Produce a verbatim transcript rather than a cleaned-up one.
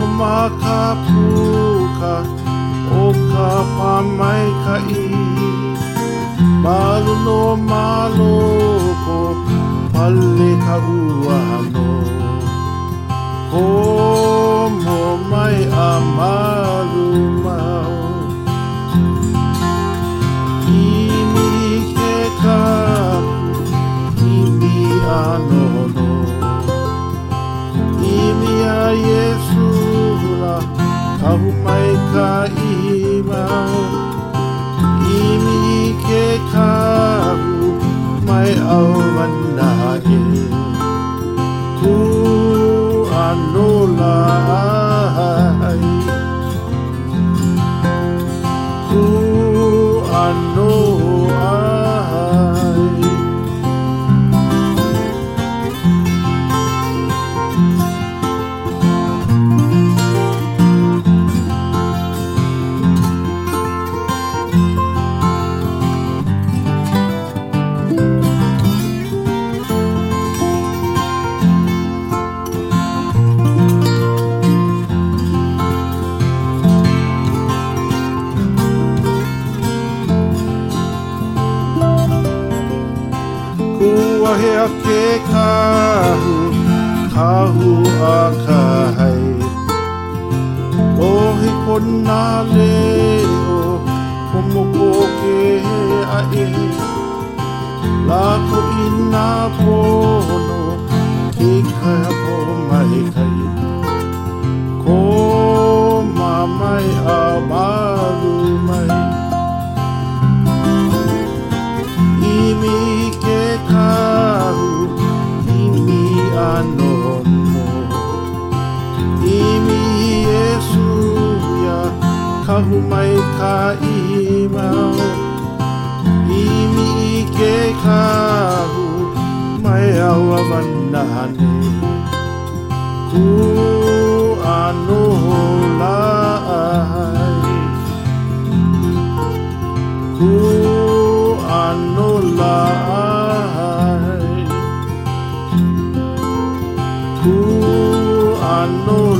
makapuka o ka pamaikai Malu no maloko pale ka uano Komo mai a malu mau Imi ke kapu, imi anono Imi a Yesu la kahu mai ka imau Imi ke kahu mai au manahe Ku anola ai Ku anola ai Kua hea ke kahu, kahu a kahai Ohi kona leo, komoko ke ae Lako ina pono, ke kaha po mai kai Ko mamai a malu mai Imi ke kahu, imi anono Imi Yesu ya kahu mai ka imau Imi ke kahu mai awa manahane Ku anola ai Ku anola ai Ku anola